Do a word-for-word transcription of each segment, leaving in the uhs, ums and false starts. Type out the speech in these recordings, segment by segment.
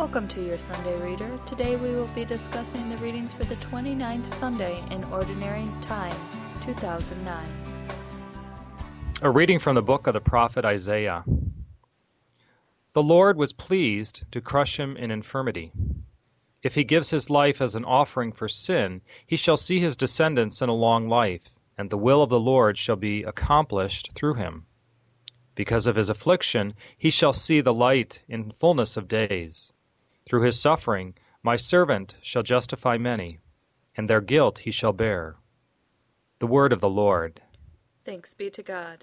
Welcome to your Sunday Reader. Today we will be discussing the readings for the twenty-ninth Sunday in Ordinary Time, two thousand nine. A reading from the book of the prophet Isaiah. The Lord was pleased to crush him in infirmity. If he gives his life as an offering for sin, he shall see his descendants in a long life, and the will of the Lord shall be accomplished through him. Because of his affliction, he shall see the light in fullness of days. Through his suffering, my servant shall justify many, and their guilt he shall bear. The word of the Lord. Thanks be to God.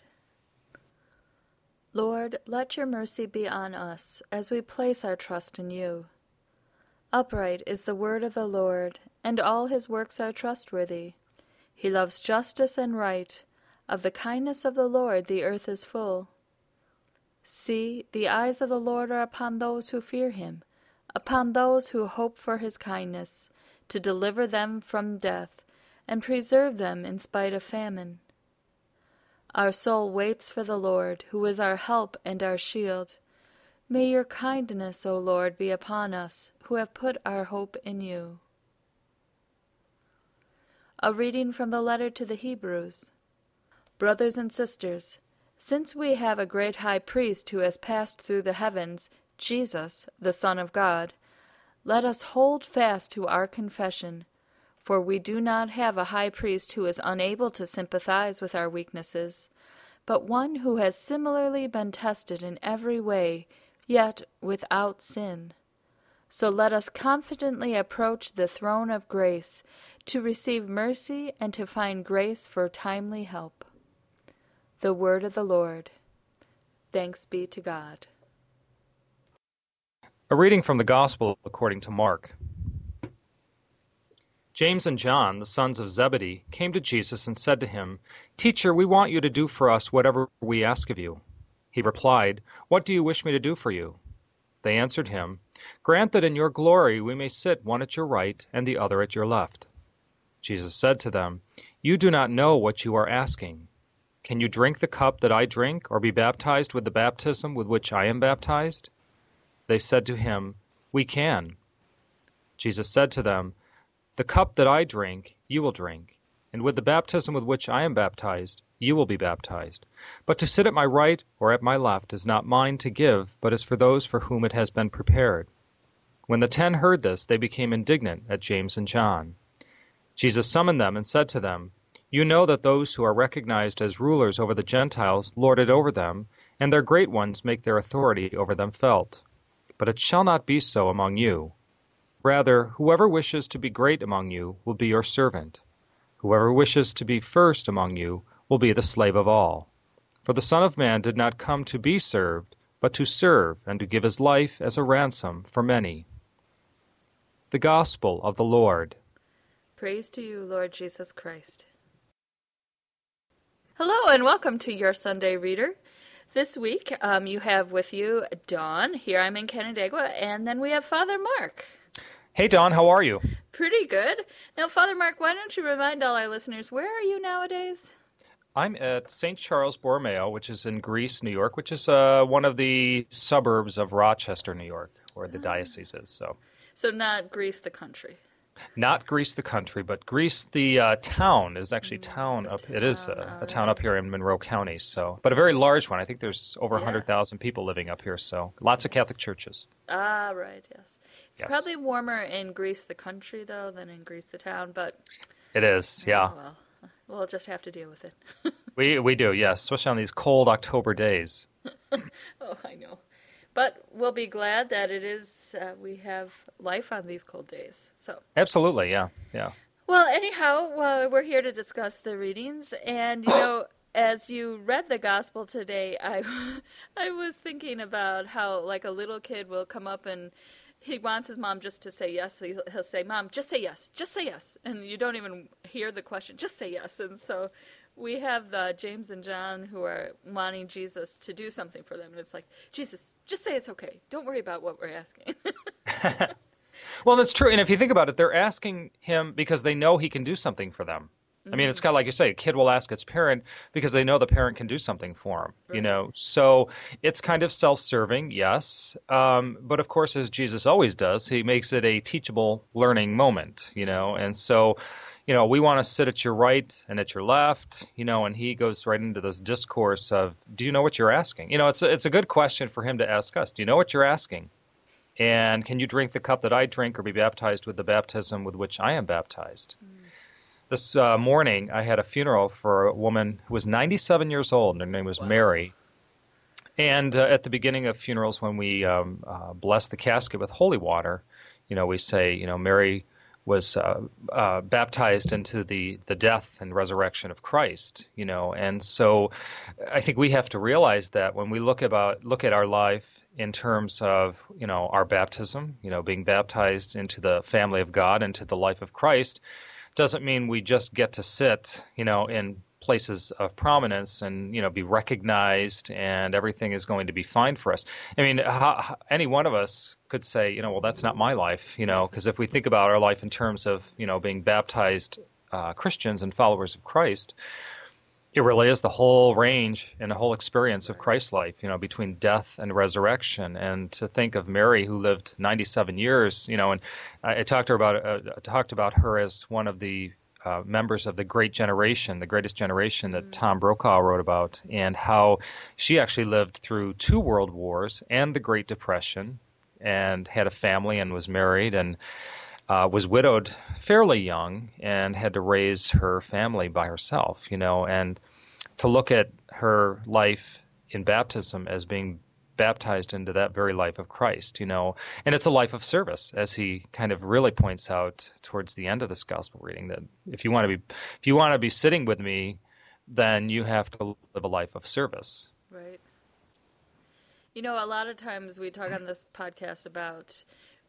Lord, let your mercy be on us as we place our trust in you. Upright is the word of the Lord, and all his works are trustworthy. He loves justice and right. Of the kindness of the Lord the earth is full. See, the eyes of the Lord are upon those who fear him, upon those who hope for his kindness, to deliver them from death, and preserve them in spite of famine. Our soul waits for the Lord, who is our help and our shield. May your kindness, O Lord, be upon us, who have put our hope in you. A reading from the letter to the Hebrews. Brothers and sisters, since we have a great high priest who has passed through the heavens, Jesus, the Son of God, let us hold fast to our confession, for we do not have a high priest who is unable to sympathize with our weaknesses, but one who has similarly been tested in every way, yet without sin. So let us confidently approach the throne of grace, to receive mercy and to find grace for timely help. The word of the Lord. Thanks be to God. A reading from the Gospel according to Mark. James and John, the sons of Zebedee, came to Jesus and said to him, "Teacher, we want you to do for us whatever we ask of you." He replied, "What do you wish me to do for you?" They answered him, "Grant that in your glory we may sit one at your right and the other at your left." Jesus said to them, "You do not know what you are asking. Can you drink the cup that I drink, or be baptized with the baptism with which I am baptized?" They said to him, "We can." Jesus said to them, "The cup that I drink, you will drink, and with the baptism with which I am baptized, you will be baptized. But to sit at my right or at my left is not mine to give, but is for those for whom it has been prepared." When the ten heard this, they became indignant at James and John. Jesus summoned them and said to them, "You know that those who are recognized as rulers over the Gentiles lord it over them, and their great ones make their authority over them felt. But it shall not be so among you. Rather, whoever wishes to be great among you will be your servant. Whoever wishes to be first among you will be the slave of all. For the Son of Man did not come to be served, but to serve and to give his life as a ransom for many." The Gospel of the Lord. Praise to you, Lord Jesus Christ. Hello and welcome to your Sunday Reader. This week um, you have with you Dawn. Here I'm in Canandaigua, and then we have Father Mark. Hey, Dawn, how are you? Pretty good. Now, Father Mark, why don't you remind all our listeners, where are you nowadays? I'm at Saint Charles Borromeo, which is in Greece, New York, which is uh, one of the suburbs of Rochester, New York, where the diocese is. So, so not Greece, the country. Not Greece, the country, but Greece, the uh, town, is actually town up. It is a, a town up here in Monroe County. So, but a very large one. I think there's over yeah. one hundred thousand people living up here. So, lots of Catholic churches. Ah, right. Yes, it's yes. probably warmer in Greece, the country, though, than in Greece, the town. But it is. Yeah. Oh, well, we'll just have to deal with it. we we do. Yes, especially on these cold October days. Oh, I know. But we'll be glad that it is, uh, we have life on these cold days. So absolutely, yeah, yeah. Well, anyhow, uh, we're here to discuss the readings, and you know, as you read the gospel today, I, I was thinking about how, like, a little kid will come up and he wants his mom just to say yes. So he'll, he'll say, "Mom, just say yes, just say yes," and you don't even hear the question, just say yes. And so we have uh, James and John who are wanting Jesus to do something for them. And it's like, Jesus, just say it's okay. Don't worry about what we're asking. Well, that's true. And if you think about it, they're asking him because they know he can do something for them. I mean, it's kind of like you say, a kid will ask its parent because they know the parent can do something for them, Right. you know. So it's kind of self-serving, yes. Um, but of course, as Jesus always does, he makes it a teachable learning moment, you know. And so, you know, we want to sit at your right and at your left, you know, and he goes right into this discourse of, do you know what you're asking? You know, it's a, it's a good question for him to ask us. Do you know what you're asking? And can you drink the cup that I drink or be baptized with the baptism with which I am baptized? Mm. This uh, morning, I had a funeral for a woman who was ninety-seven years old, and her name was wow. Mary. And uh, at the beginning of funerals, when we um, uh, bless the casket with holy water, you know, we say, you know, Mary was uh, uh, baptized into the, the death and resurrection of Christ, you know. And so I think we have to realize that when we look about look at our life in terms of, you know, our baptism, you know, being baptized into the family of God, into the life of Christ, doesn't mean we just get to sit, you know, in places of prominence and, you know, be recognized and everything is going to be fine for us. I mean, how, any one of us could say, you know, well, that's not my life, you know, because if we think about our life in terms of, you know, being baptized uh, Christians and followers of Christ, it really is the whole range and the whole experience of Christ's life, you know, between death and resurrection. And to think of Mary, who lived ninety-seven years, you know, and I, I talked to her about uh, I talked about her as one of the uh, members of the Great Generation, the Greatest Generation that mm. Tom Brokaw wrote about, and how she actually lived through two world wars and the Great Depression, and had a family and was married and Uh, was widowed fairly young and had to raise her family by herself, you know, and to look at her life in baptism as being baptized into that very life of Christ, you know, and it's a life of service, as he kind of really points out towards the end of this gospel reading, that if you want to be, if you want to be sitting with me, then you have to live a life of service. Right. You know, a lot of times we talk on this podcast about,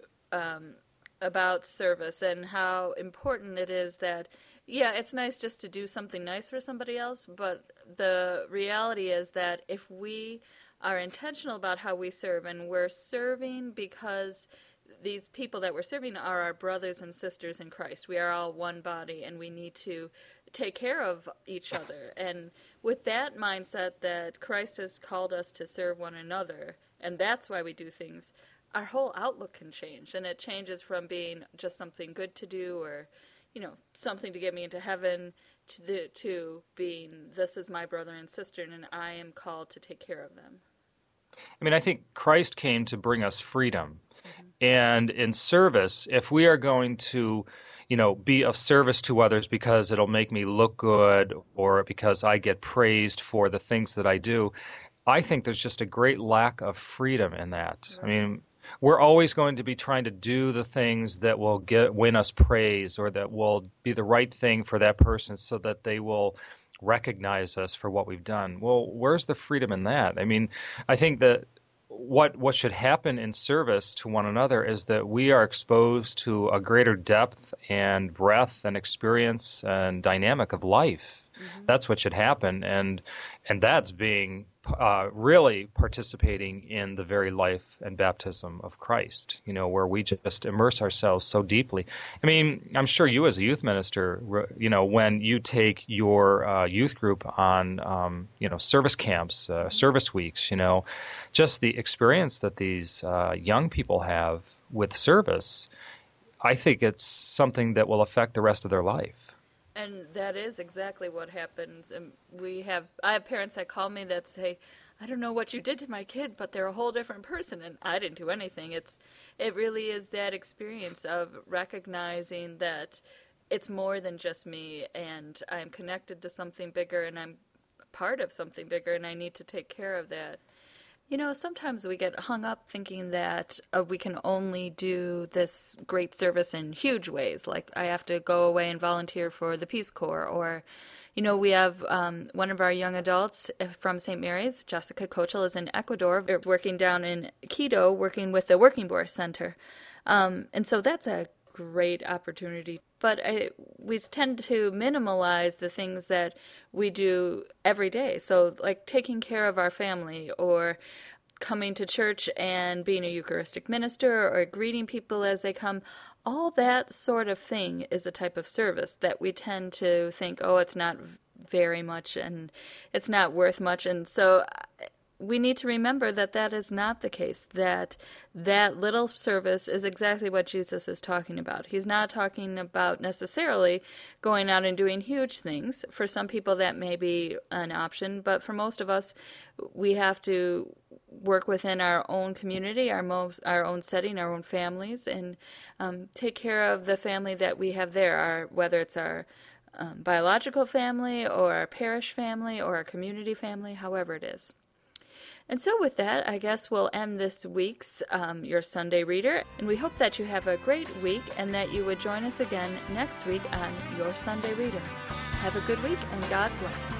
um, about service and how important it is that, yeah, it's nice just to do something nice for somebody else, but the reality is that if we are intentional about how we serve, and we're serving because these people that we're serving are our brothers and sisters in Christ. We are all one body, and we need to take care of each other. And with that mindset that Christ has called us to serve one another, and that's why we do things, our whole outlook can change, and it changes from being just something good to do or, you know, something to get me into heaven to, the, to being, this is my brother and sister, and I am called to take care of them. I mean, I think Christ came to bring us freedom. Mm-hmm. And in service, if we are going to, you know, be of service to others because it'll make me look good or because I get praised for the things that I do, I think there's just a great lack of freedom in that. Right. I mean, we're always going to be trying to do the things that will get win us praise or that will be the right thing for that person so that they will recognize us for what we've done. Well, where's the freedom in that? I mean, I think that what what should happen in service to one another is that we are exposed to a greater depth and breadth and experience and dynamic of life. Mm-hmm. That's what should happen, and and that's being uh, really participating in the very life and baptism of Christ, you know, where we just immerse ourselves so deeply. I mean, I'm sure you as a youth minister, you know, when you take your uh, youth group on, um, you know, service camps, uh, service weeks, you know, just the experience that these uh, young people have with service, I think it's something that will affect the rest of their life. And that is exactly what happens. And we have, I have parents that call me that say, I don't know what you did to my kid, but they're a whole different person, and I didn't do anything. It's, it really is that experience of recognizing that it's more than just me, and I'm connected to something bigger, and I'm part of something bigger, and I need to take care of that. You know, sometimes we get hung up thinking that uh, we can only do this great service in huge ways, like I have to go away and volunteer for the Peace Corps, or, you know, we have um, one of our young adults from Saint Mary's, Jessica Kochel, is in Ecuador, working down in Quito, working with the Working Boys Center. Um, and so that's a great opportunity. But I, we tend to minimalize the things that we do every day. So like taking care of our family, or coming to church and being a Eucharistic minister, or greeting people as they come. all that sort of thing is a type of service that we tend to think, oh, it's not very much and it's not worth much. And so we need to remember that that is not the case, that that little service is exactly what Jesus is talking about. He's not talking about necessarily going out and doing huge things. For some people that may be an option, but for most of us, we have to work within our own community, our most, our own setting, our own families, and um, take care of the family that we have there, our, whether it's our um, biological family or our parish family or our community family, however it is. And so with that, I guess we'll end this week's um, Your Sunday Reader, and we hope that you have a great week and that you would join us again next week on Your Sunday Reader. Have a good week, and God bless.